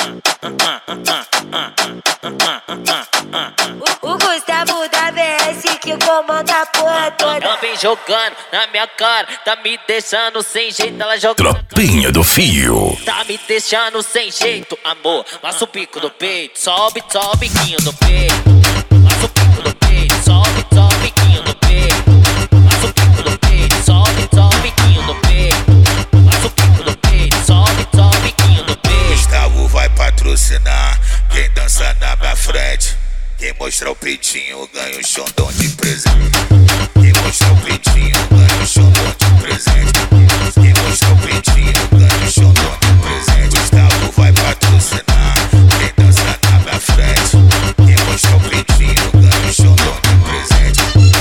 O Gustavo da VS que comanda a porra toda. Ela vem jogando na minha cara, tá me deixando sem jeito. Ela joga Tropinha do Fio. tá me deixando sem jeito, amor. Passa o pico do peito, sobe, sobe, biquinho do peito. Passa o pico do peito, sobe, sobe, biquinho do peito. Passa o pico do peito, sobe, sobe, biquinho do peito. Passa o pico do peito, sobe, sobe, biquinho do peito. Gustavo vai patrocinar quem dança na minha frente. Quem mostrar o peitinho ganha um xondão de presente. Quem mostrar o peitinho ganha um xondão de presente. Quem mostrar o peitinho ganha um xondão de presente. Gustavo vai patrocinar quem dança na minha frente. Quem mostrar o peitinho ganha um xondão de presente.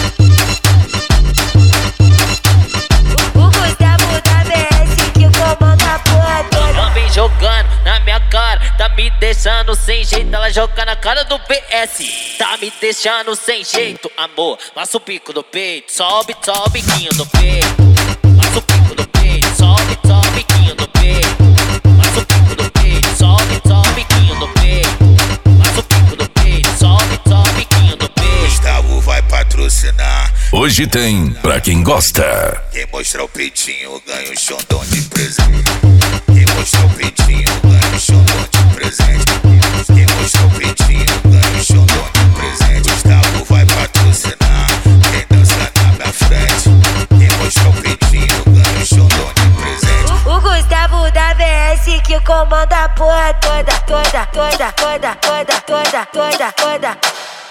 O Gustavo da VS que comanda a porra toda. Ela vem jogando na minha cara, tá me deixando sem jeito. Ela joga na cara do PS, tá me deixando sem jeito, amor. Passa o pico do peito, sobe, sobe, biquinho do peito. Passa o pico do peito, sobe, sobe, biquinho do peito. Passa o pico do peito, sobe, sobe, biquinho do peito. Passa o pico do peito, sobe, sobe, biquinho do peito. Gustavo vai patrocinar. Hoje tem pra quem gosta. Quem mostrar o peitinho ganha um xondão de presente. Quem mostrar o peitinho ganha um xondão de presente. Quem mostrar o peitinho ganha um xondão de presente. Gustavo vai patrocinar quem dança na minha frente. Quem mostrar o peitinho ganha um xondão de presente. O Gustavo da VS que comanda a porra toda, toda, toda, toda, toda, toda, toda, toda.